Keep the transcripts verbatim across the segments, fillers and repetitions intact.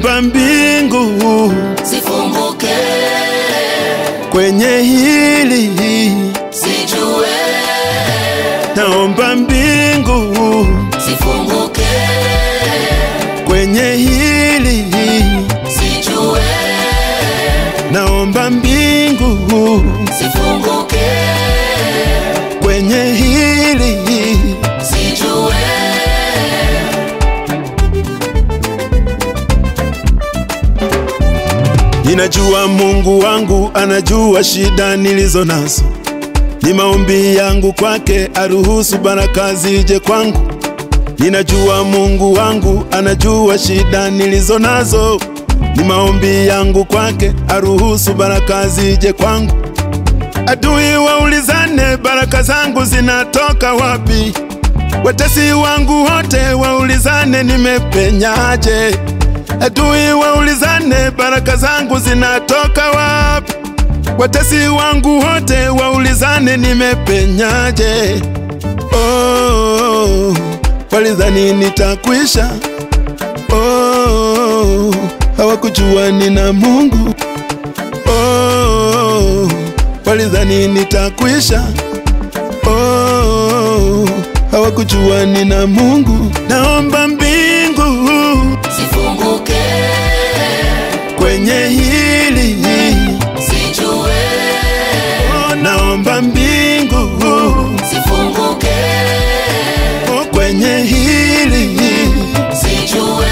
naomba mbingu zifunguke kwenye hili, sijue. Naomba mbingu zifunguke kwenye hili, sijue. Naomba mbingu zifunguke kwenye hili, sijue. Ninajua Mungu wangu anajua shida nilizo nazo. Ni maombi yangu kwake aruhusu baraka zije kwangu. Ninajua Mungu wangu anajua shida nilizo nazo. Ni maombi yangu kwake aruhusu baraka zije kwangu. Adui waulizane baraka zangu zinatoka wapi. Watesi wangu wote waulizane nimepenyaje. Adui waulizane baraka zangu zinatoka wapi. Watesi wangu wote waulizane nimepenyaje. Oh, walidhani nitakwisha. Oh, hawakujua nina Mungu. Oh, walidhani nitakwisha. Oh, hawakujua nina Mungu. Naomba mbingu zifunguke kwenye hili, sijue. oh, naomba mbingu zifunguke oh, kwenye hili, sijue.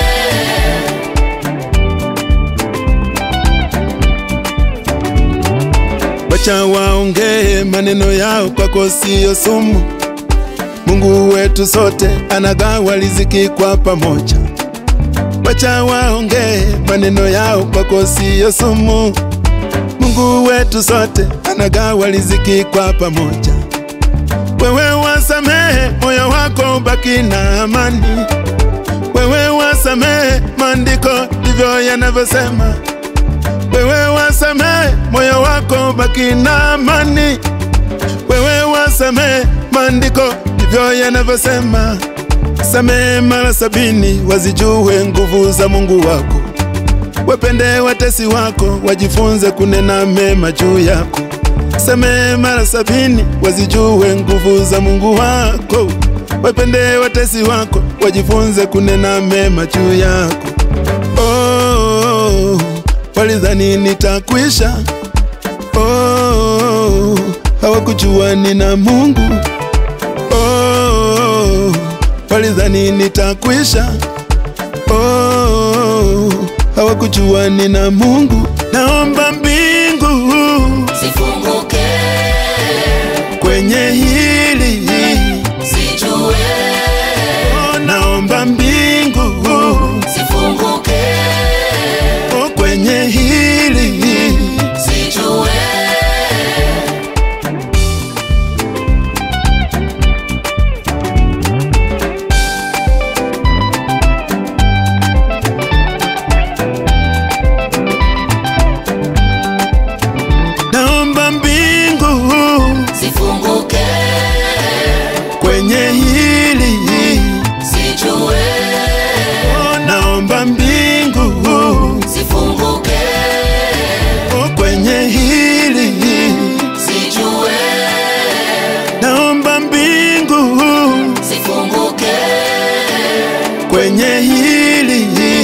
wacha waongee maneno yao, kwako siyo sumu. Mungu wetu sote anagawa riziki kwa pamoja. Wacha waongee maneno yao, kwako siyo sumu. Mungu wetu sote anagawa riziki kwa pamoja. Wewe wasamehe, moyo wako ubaki na amani. Wewe wasamehe, maandiko ndivyo yanavyosema. Wewe wasamehe, moyo wako ubaki na amani. Wewe wasamehe, maandiko ndivyo yanavyosema. Samehe mara sabini, wazijue nguvu za Mungu wako. Wapende watesi wako, wajifunze kunena mema juu yako. Samehe mara sabini, wazijue nguvu za Mungu wako. Wapende watesi wako, wajifunze kunena mema juu yako. Oh, walidhani nitakwisha. Oh, hawakujua nina Mungu. Oh, walidhani nitakwisha. Oh, hawakujua nina Mungu. Naomba mbingu zifunguke kwenye hili, sijue. oh, naomba mbingu zifunguke oh, kwenye hili, sijue. naomba mbingu zifunguke kwenye hili, sijue. oh, naomba mbingu zifunguke oh, kwenye hili, sijue. naomba mbingu zifunguke kwenye hili,